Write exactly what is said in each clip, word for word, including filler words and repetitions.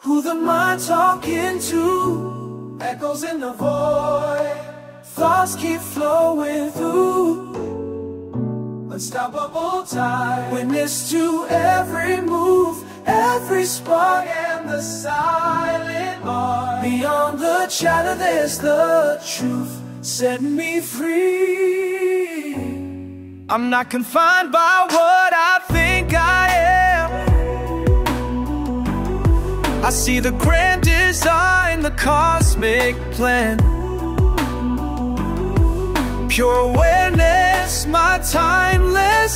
Who the mind talking to? Echoes in the void. Thoughts keep flowing through. Unstoppable tide. Witness to every move, every spark, and the silent art. Beyond the chatter there's the truth. Set me free. I'm not confined by what I think I am. I see the grand design, the cosmic plan. Pure awareness, my timeless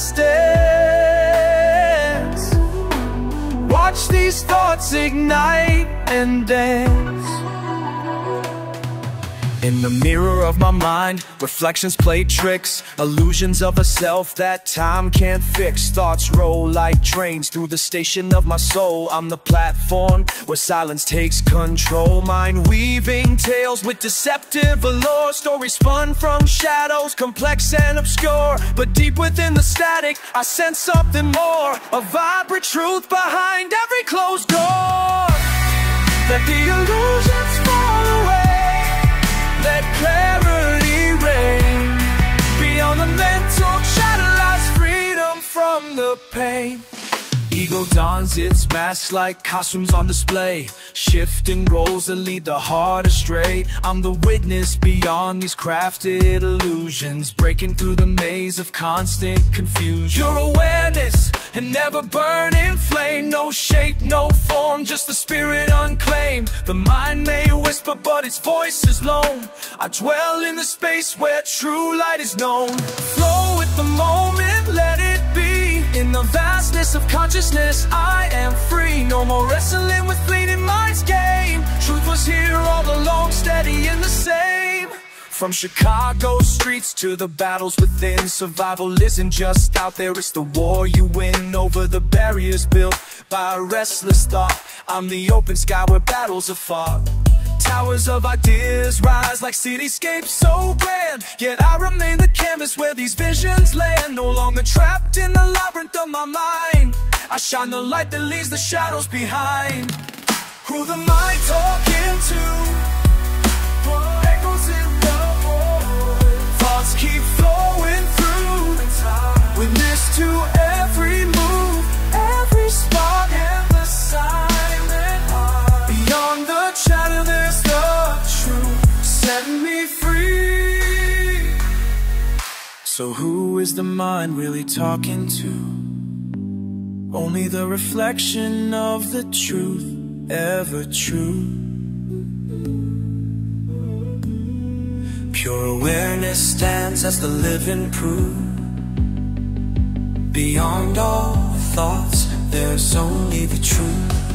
stance. Watch these thoughts ignite and dance. In the mirror of my mind, reflections play tricks. Illusions of a self that time can't fix. Thoughts roll like trains through the station of my soul. I'm the platform where silence takes control. Mind weaving tales with deceptive allure. Stories spun from shadows, complex and obscure. But deep within the static, I sense something more. A vibrant truth behind every closed door. Let the illusions fall away. Let clarity reign. Beyond the mental chatter lies freedom from the pain. Ego dons its mask like costumes on display. Shifting roles that lead the heart astray. I'm the witness beyond these crafted illusions. Breaking through the maze of constant confusion. Your awareness, an never-burning flame. No shape, no form, just the spirit unclaimed. The mind may whisper, but its voice is lone. I dwell in the space where true light is known. Flow with the moment, let it be. In the vastness of consciousness, I am free. No more wrestling with fleeting mind's game. Truth was here all along, steady and the same. From Chicago streets to the battles within. Survival isn't just out there, it's the war you win. Over the barriers built by a restless thought. I'm the open sky where battles are fought. Towers of ideas rise like cityscapes so grand. Yet I remain the canvas where these visions land. No longer trapped in the labyrinth of my mind. I shine the light that leaves the shadows behind. Who the mind talking to? Echoes in the void. Thoughts keep flowing through. Witness to every move, every spark, and the silent heart. Beyond the chatter there's the truth. Set me free. So who is the mind really talking to? Only the reflection of the truth, ever true. Pure awareness stands as the living proof. Beyond all thoughts, there's only the truth.